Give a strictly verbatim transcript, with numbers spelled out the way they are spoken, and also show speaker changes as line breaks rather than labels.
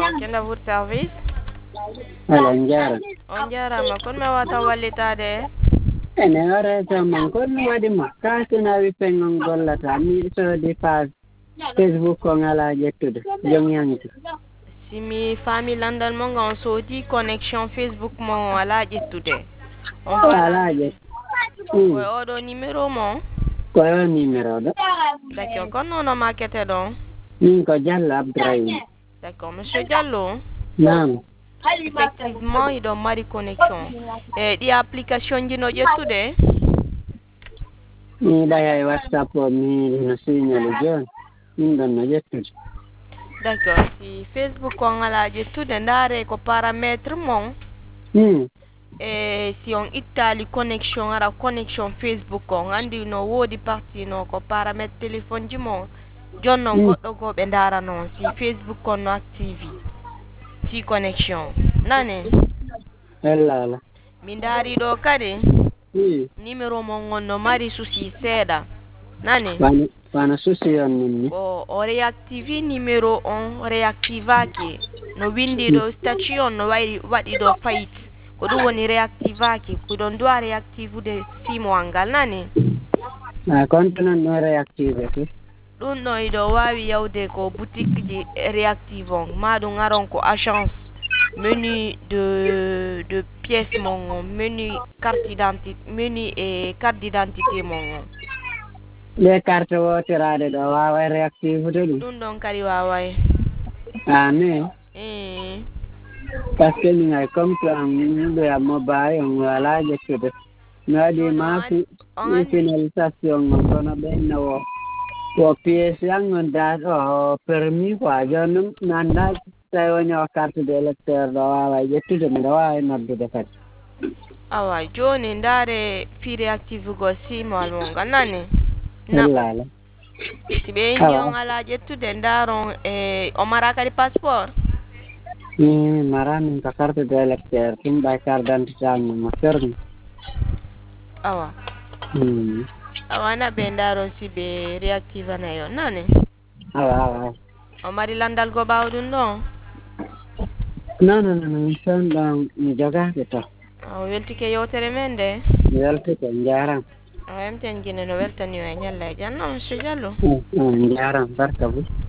kenda votre service
ala njara
on jarama kon mi wata wallitade
ene ore to man kon wadi makka tuna wi pengon gollata mi so di page Facebook ko ngala jettude jom yangi
simi famille landal mo ngon sodi connexion Facebook mo ala jettude on
ala jet
ko odo numéro mo
ko yo numéro do
d'accord kon non marketé don
min ko Diallo Abdourahim
d'accord monsieur Diallo
naam
effectivement il doit mari connexion e di application jino jettude
ni daya WhatsApp mi no signal jon min don no jettude
d'accord si Facebook ko ngala jettude ndare ko paramètre mon
hmm
e si on ittali connexion ara connexion Facebook ko andi no wodi parti no ko paramètre téléphone ji mo jonno goddo go be ndara non si Facebook ko no active si connexion nane
ella la
mi ndari do kade
hmm
numéro mo ngonno mari souci seda nane
bana bana souci on min
o o reactive numéro on reactivaki no windi do station no wadi wadi do fight ko do woni reactivaki ko don do reactive de simo angal nane
a kontono no reactive ti
dun no ido wawi yawde ko boutique ji reactive on ma do ngaron ko agence menu de de pièces mon menu carte d'identité menu et carte d'identité mon
le carte wotirade do wawa reactive de
dun don kari wawai
ah ne
eh
parce que ni ay comme que am de mobile on wala jettude ngadi ma fi finalisation mon kono ben no ko pièce yang da o permis quoi jonum nanda tayo nyo carte d'électeur do wawa jettude mi do wawa noddude kat
awa joni ndare fi reactive go simo almonga nane
la
sibe nyon ala jettude ndaron e o maraka di passeport
ni marami ka carte d'électeur kin ba carte d'identité am mo fermi
awa
hmm
awa na be ndaron sibe reactive na yo nane
awa awa
o mari landal go bawdun no
no no no mi son dan mi joga to
o weltike yotere mende
welti ko jaram
o emten jine no weltani o nyalla janno monsieur Diallo
jaram barka bu